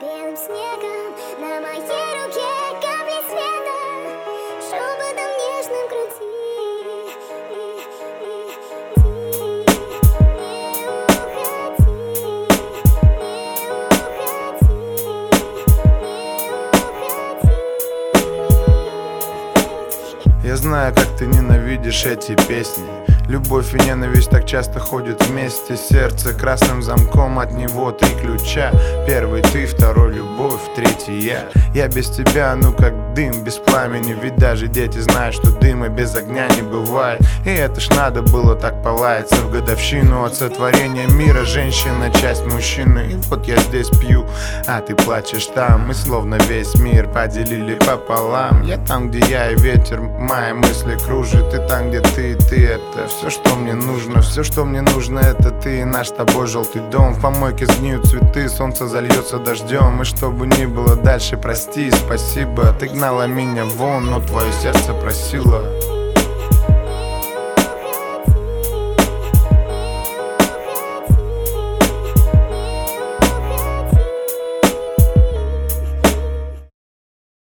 белым снегом, на моей руке капли света, шепотом нежным груди. Я знаю, как ты ненавидишь эти песни. Любовь и ненависть так часто ходят вместе. Сердце красным замком, от него 3 ключа. Первый ты, второй любовь, третий я. Я без тебя, ну как дым без пламени. Ведь даже дети знают, что дыма без огня не бывает. И это ж надо было так полаяться в годовщину от сотворения мира. Женщина, часть мужчины. И вот я здесь пью, а ты плачешь там. Мы словно весь мир поделили пополам. Я там, где я и ветер, мои мысли кружит. И там, где ты и ты, это все, что мне нужно. Все, что мне нужно, это ты и наш с тобой желтый дом. В помойке сгниют цветы, солнце зальется дождем. И что бы ни было дальше, прости и спасибо. Ты гнала меня вон, но твое сердце просило.